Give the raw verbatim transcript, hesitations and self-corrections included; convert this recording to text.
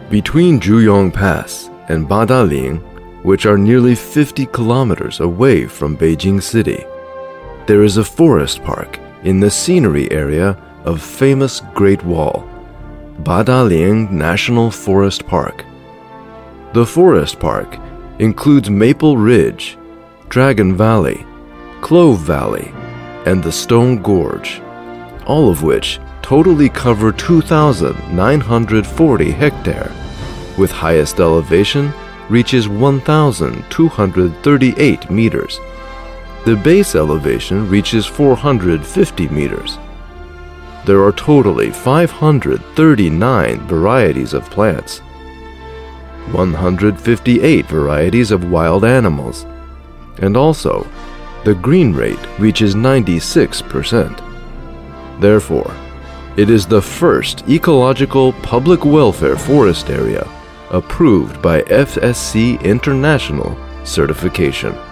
Between Zhuyong Pass and Badaling, which are nearly fifty kilometers away from Beijing City, there is a forest park in the scenery area of famous Great Wall, Badaling National Forest Park. The forest park includes Maple Ridge, Dragon Valley, Clove Valley, and the Stone Gorge, all of which totally cover two thousand nine hundred forty hectares, with highest elevation reaches one thousand two hundred thirty-eight meters. The base elevation reaches four hundred fifty meters. There are totally five hundred thirty-nine varieties of plants, one hundred fifty-eight varieties of wild animals, and also the green rate reaches ninety-six percent. Therefore, it is the first ecological public welfare forest area approved by F S C International certification.